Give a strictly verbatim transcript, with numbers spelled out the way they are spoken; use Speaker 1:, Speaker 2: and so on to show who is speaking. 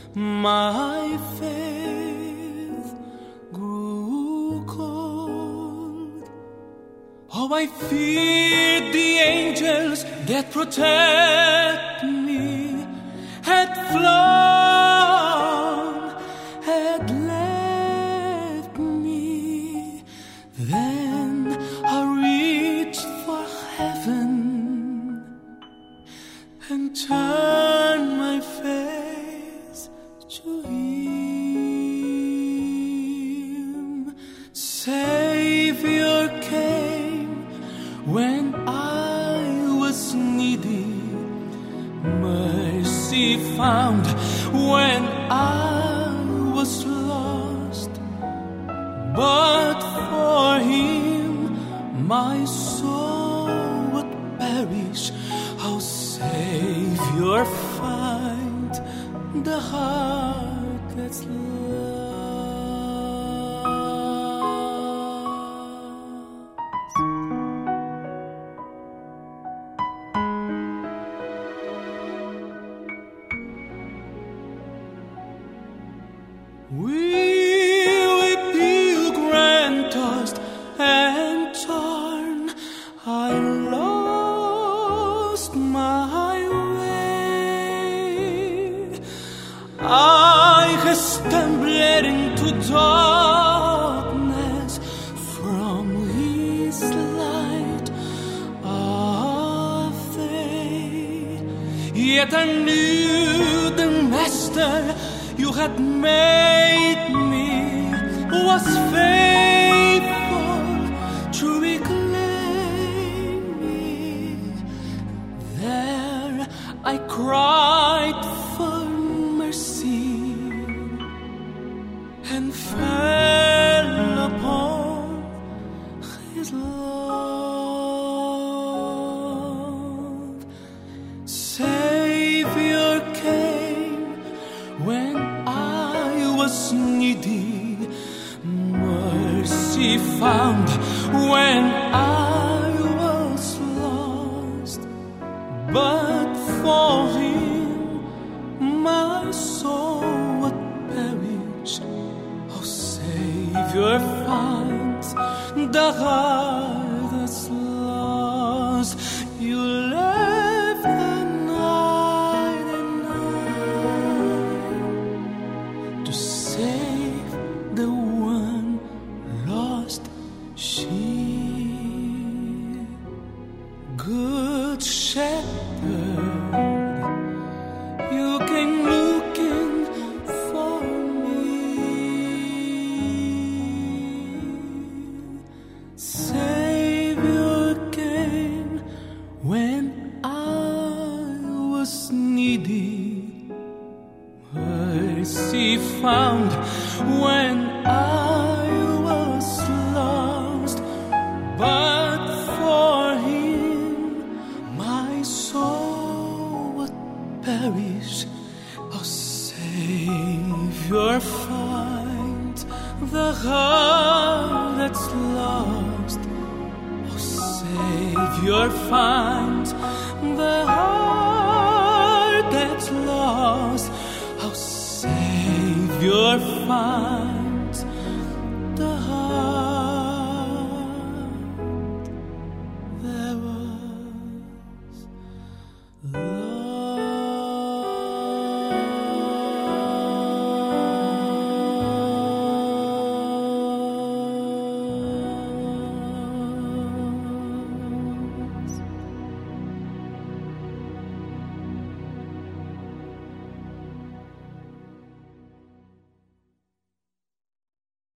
Speaker 1: my faith grew cold. Oh, I feared the angels that protect me had flown, had left me. Then I reached for heaven and turned my face to Him. Savior came when I was needy, mercy found when I was lost. But for Him my soul would perish. How Savior find the heart that's lost. Weary pilgrim, tossed and torn, I lost my way. I have stumbled into darkness from His light of day. Yet I knew the Master You had made me was faithful to reclaim me. There I cried for mercy and fell upon His love. Savior came when I was needy, mercy found when I was lost. But for Him my soul would perish. Oh, Savior finds the heart that's lost. You left the night and night to save the one lost sheep. Good Shepherd, You came looking for me. Savior came when I was needy, mercy found when I was lost. But for Him my soul would perish. Oh, Savior, find the heart that's lost. Oh, Savior, find the heart that's lost. Oh, Savior, find